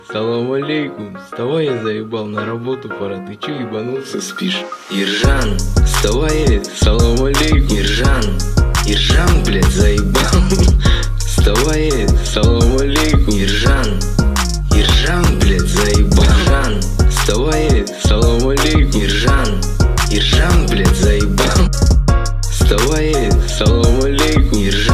Салам алейкум, вставай, я заебал, на работу пора, ты чё ебанулся, спишь? Ержан, вставай, салам алейкум. Ержан, блядь, заебал. Вставай, салам алейкум. Ержан, блядь, заебал. Вставай, салам алейкум. Ержан, блядь, заебал. Вставай, салам алейкум.